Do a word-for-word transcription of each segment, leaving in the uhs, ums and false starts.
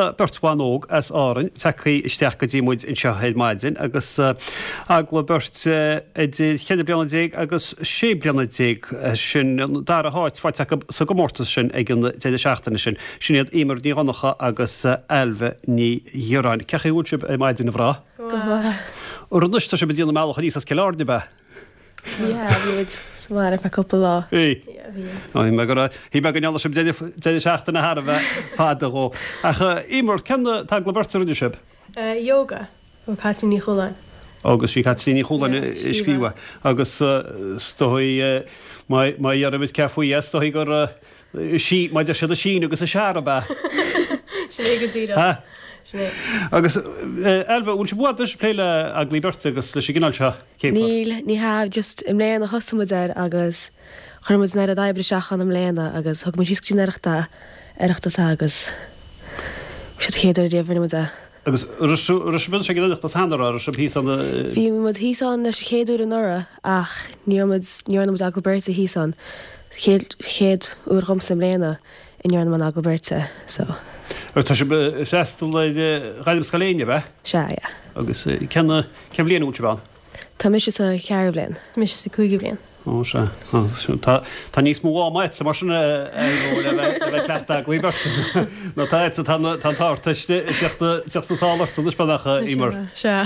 Tá bertháin óg as áran taí isteach go dtímúid in seohéid maidin agus agla bert chead breanna déag agus sé breanna déag sin dar a háit fáid sa go mórtas sin ag an déidir seachtainna sin sinad imar ní rannacha agus elve ní dheoráin. Cecha útse é maidin a bhrá? Ó runúiste se bedíanana meach níos as celáirde be? Yeah, Smara pa couple lá. Í. Hí me go hí me gan sem déidir seachtainna har a bheith fáda go. Ach imar cena tá glabertar úsib? Yoga ó Catrin ní choláin. Agus sí Catrin ní choláin iscríha. Agus stoí mai ar mit cefuí stoí gur sí mai de se a sín agus a seara be. Sinné go tíra. Agus Elva úl se búis pléile a glíberte agus leis gginál se cé. Níl ní ha just im léan a hosamid agus chumid ne a daibre seachan am léana agus thug mu síí neachta aachtas agus si chéidir réhhanna de. Agus rusbil se gilecht as handar se hí an Bhí mu híán na chéadú an nora ach níornam Agilberta híán chéad úr chum sem léana in neornam an Agilberta so. Tá se festal reidim scaléine be? Se, ja. Agus cena cem bliana úte ban? Tá mis a chear blian. Tá mis a cúige blian. Ó se. Tá níos mú áid sa mar sinna bheith cleachta glíbert. nó tá tá táirteachta sálacht is bannacha imar. Se.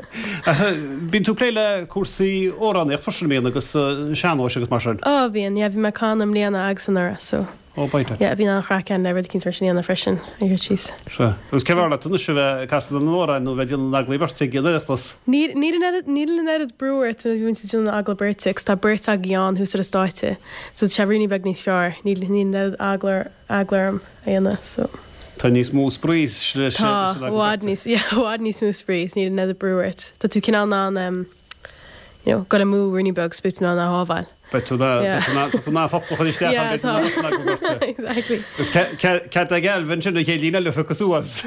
Bín tú pléile cuasaí órán ag forsin méana agus seanó agus mar sin? Á bhíon, ja bhí me canam léana agsanara, so. Ó baite. Ja, bhí an chracan le rud cinn versin ana freisin a gur tíos. Se. Agus cehharla tuna se bheith casta an nóra nó bheith díanana Aglaberta gileachtas. Ní ní net breúir tu bhún sa dúna Aglaberta tá burt a gán hús a stáite. So se riní beg níos fear, ní ní net aglar aglarm aana so. Tá níos mú sprís Tá bhád níos bhád níos mú sprís ní net breúir. Tá tú cinál ná um, you know, got a mú riní beg spit ná na hábhail. But tú ná fopla chuí steach Exactly. Gus ce a geil vin sinna ché lína le fa cosúas.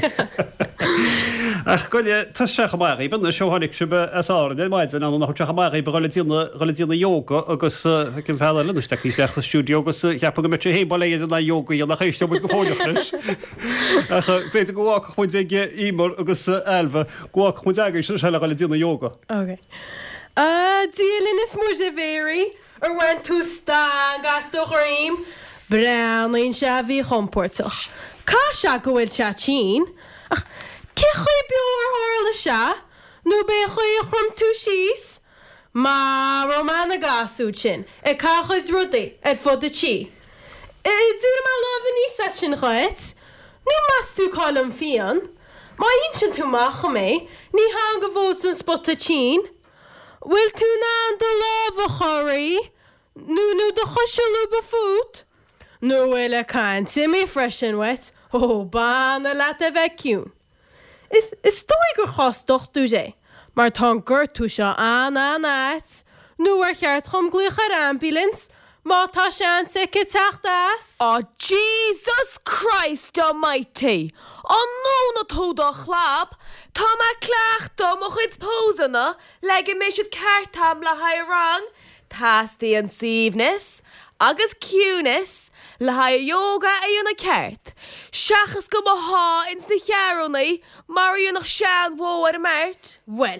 Ach goile tá se chamáí ben seohannig sibe as ára dé maidid an nach chamáí be relatína yoga agus cin fé lenuiste í seach a stúdio agus cheappa go mit hé baléiad na yoga í nach éiste go fóideachris. féidir goá chuin ige ímar agus elfa goá chuin aige se se le relatína yoga. Okay. Uh, dílinn is muidir ar bhain tú stá gasú choím breanlainn se bhí chomportach. Cá se go bhfuil se tín ach ce chuí beúr hála se nó bé chuí a chum tú síos má románna gasú sin ag cá chuid rudaí ar fud a tí. I dúra má lábhan ní sa sin chuit ní más tú cálam fian má on sin tú má chu mé ní há go bhód san spot a tín. Wil tú ná de lábha choirí? Nú nú de choisiú ba fút? Nú bhfuil a cáin simí freisin wet ó banna leat a bheith ciún. Is is dói gur chostoch tú sé, mar tá gur tú seo an an áit, nú ar cheart chum gluach ar ambulance, má tá sean sa go teachtas? Oh, Jesus Christ almighty! An nó na tú do chlab, tá má cleachta mo chuid pósanna, leige mé siad ceartam le ha rang, tás the an sívnis, agus ciúnis, le ha yoga é na ceart. Seachas go mo há ins na chearúnaí, mar yú nach sean bó ar mert. Well,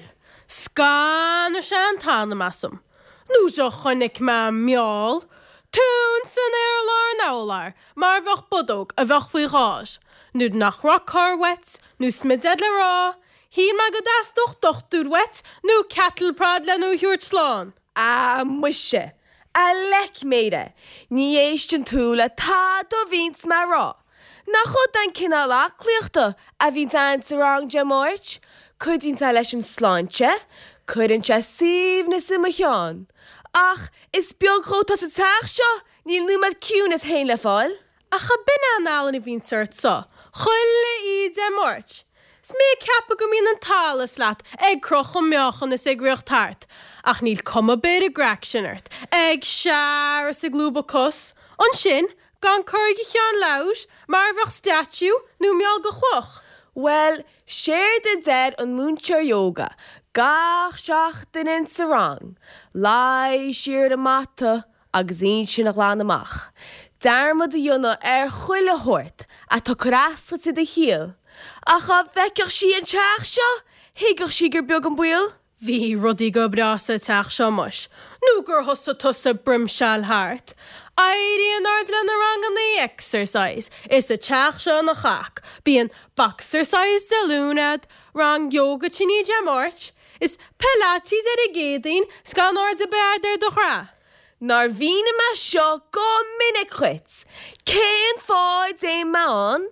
scan ar sean tána masum. Nú seo chunig má meall, tún san ar lár nálar, mar bhech bodóg a bhech faoi gáis. Nú nach rock car wet, nú smided le rá, hí má go dasdoch dochtúr wet, nú cattle prad le nú hiúrt slán. Ah, muise, a lec méide, ní éistin tú le tá do víns mar rá. Na chud an cinál clíochta a bhín an sa rang de mórt, chudín tá leis an sláinte, chudin se sívna sa machán. Ach, is beag chóta sa teach seo, níl númad ciúnas hain le fáil. Ach a bin an álan i bhín sort sa, chuile iad a mórt. Smé ceappa go mín an talas leat, ag croch an meochan is ag riocht tart. Ach níl cuma beir a graic sinart, ag sear is ag glúba cos. An sin, gan chuirgi chean laus, mar bhech statú, nú meall go chloch. Well, séir de dead an múntear yoga, gach seach den in sa rang, lai siar de mata agus ein sin a glán amach. Darma de Jonna ar chuile hort a tá crascha si de híal. A cha bheiceach si an teach seo, hiigech si gur beag an buil? Bhí rudí go brasa teach seo muis. Nú gur thosa tusa brimseal hart. Airí an ardlan na rang an the exercise. Is a teach seo na chach. Bí an boxercise de lúnad, rang yoga chini jamorch. Is Pilates ar a gédaín sgan ard a beardar do chra. Nar vína me seo go minic chuit. Céan fáid é meán,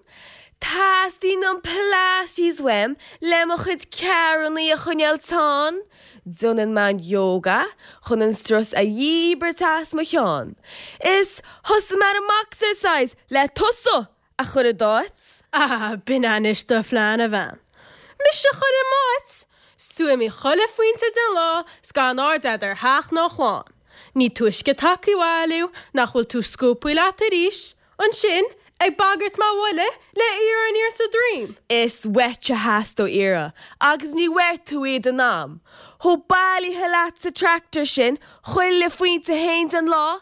Tás dín an Pilates wem le mo chud cearannaí a chuneal tán. Dunan man yoga, chun an strus a dhíbar tas mo cheán. Is thus mar an exercise le tusa a chud a dát. Ah, bin anis do flean a bhean. Mis se chud a mát. Stúa mi cholle fuinte den lá, sgan ard ar haach nach chláán. Ní tuisce takeí bháilú nach bhfuil tú scúpaí leat a ríis, an sin ag bagart má bhile le ar an ar sa dream. Is wetcha hasto ira, agus ní wer tú iad an nám. Ho bailí helat sa tractor sin, chuil le fuinte hains an lá,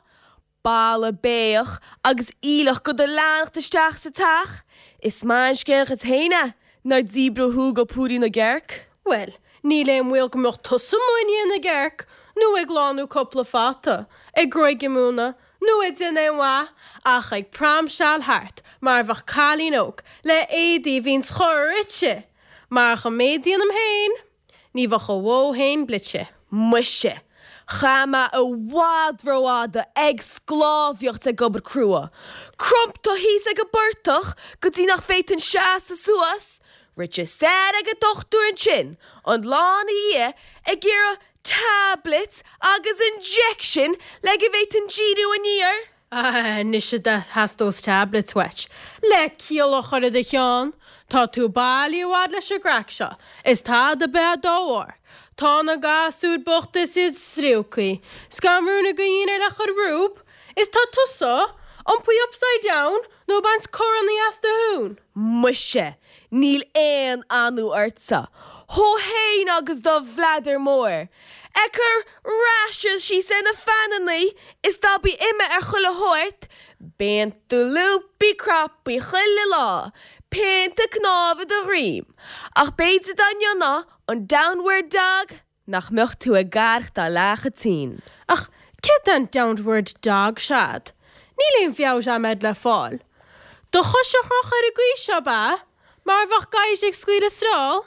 bala béach agus ílach go do lánach de steach sa tach. Is mánsgeach het héine, nar díbro hú go púri na gerk? Well, ní le mhuiil go mocht tusa muine na gerk, nu ag lánú coppla fata, ag groig imúna, nu ag din é wá, ach ag pram seal hart, mar bhach cálín óg, le édí víns chor itse, mar cha médíon am hain, ní bhach a wó hain blitse. Muise, chama a wadroada ag sgláfiocht a gobar crua. Crump to hís ag a burtach, go dí nach féit an seas a suas. Ritche ser ag a dochtúr an sin, an lán ie ag gira tablets agus injection le go bhéit an jíú an íar. Ah, nishe da has those tablets wetch. Le ciolach ar de cheán, tá tú bailí wad leis a graic seo, is tá de bed dóir. Tá na gasúd bochtas is sriúcaí. Scanrúna go dhéanaar le chud rúb, is tá tusa, an pui upside down, nó bans coranní as de hún. Muise, níl éan anú artsa. Ho hain agus do vladar mór. Eker rashes she sen a fananly is da be imme er chulle hoort. Bent de loopy crappy chulle la. Pint de knave de riem. Ach beide dan jonna on downward dog. Nach mucht to a garch da lage tien. Ach, kit an downward dog shad. Níl ein fiaw ja med le fall. Do chosach roch ar a gwisha ba. Mar vach gais ag squid a strál.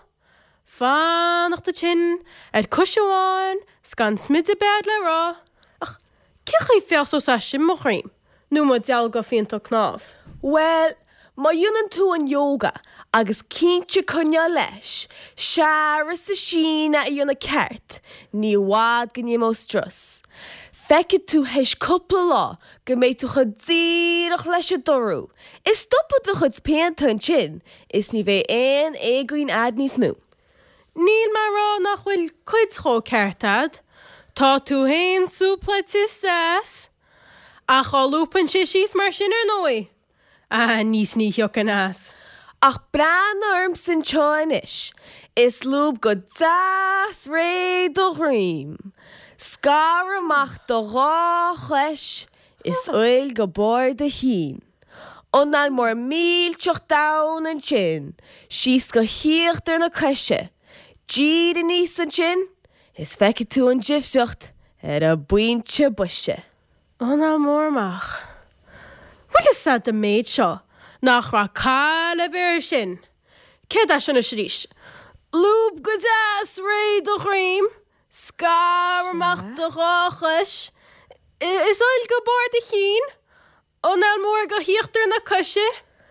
Fánach de chin, er cushawan, scan smid a bed le ra. Ach, cich ei fiach so sa sin mo chrim. Nu mo dial go fiint o knav. Well, ma yunan tú an yoga, agus cínte cunja leis. Shara sa sína a yuna cert, ní wad gan mo strus. Fecid tú heis coppla lá, go méid tú chud díirech leis a dorú. Is stoppa tú chud peanta an chin, is ní bheith ein éagrin ad ní smú. Níl mar rá nach bhfuil cuid cho ceirtad, tá tú hain súpla is sas, a chá lúpan sé síos mar sin ar nói. A níos ní heoc an as. Ach bran orm sin choinis, is lúb go das ré do rím. Scar amach do rá chleis, is oil go bor de hín. Onal mór míl teoch daun an chin, síos go híocht ar na creise. Gíd an níos an chin, is feice tú an jifseocht ar a buinte buise. Onal mórmach. What is that the maid seo? Nach ra cála beir sin. Cé a sin a srís? Lúb go das ré do chrim, scar amach do ráchas. Is oil go bor de hín? Onal mór go híocht ar na cusise?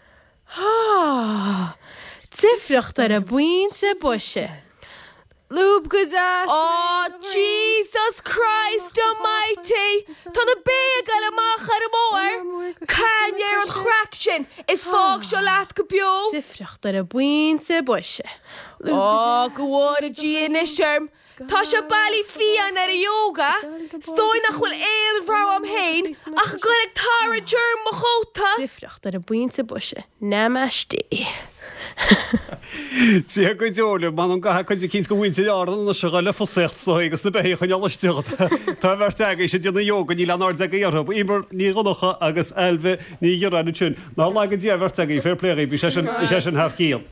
Ah, tifreacht ar a buinte buise. Lúb go das. Oh, Jesus Christ Almighty! Tá na bé gal amach ar a mór. Cain ar an chrac sin, is fág seo leat go bio. Tifreacht ar a buinte buise. Oh, go bhór a dí in isirm. Tá se bailí fian ar a yoga. Stói nach bhfuil éil bhrá am hain, ach go ag tar a germ mo chóta. Tifreacht ar a buinte buise. Namaste. Tí go deola man an gathe chuid cinn go bhainte ádan na seáile fosecht so agus na bé chun eisteach. Tá bhar teige sé duna joga ní lenar de dhearb, Ibar ní gonacha agus elbeh ní dhearranú tún. Ná le go dtíobhar teige fair play bhí sé an thcíal.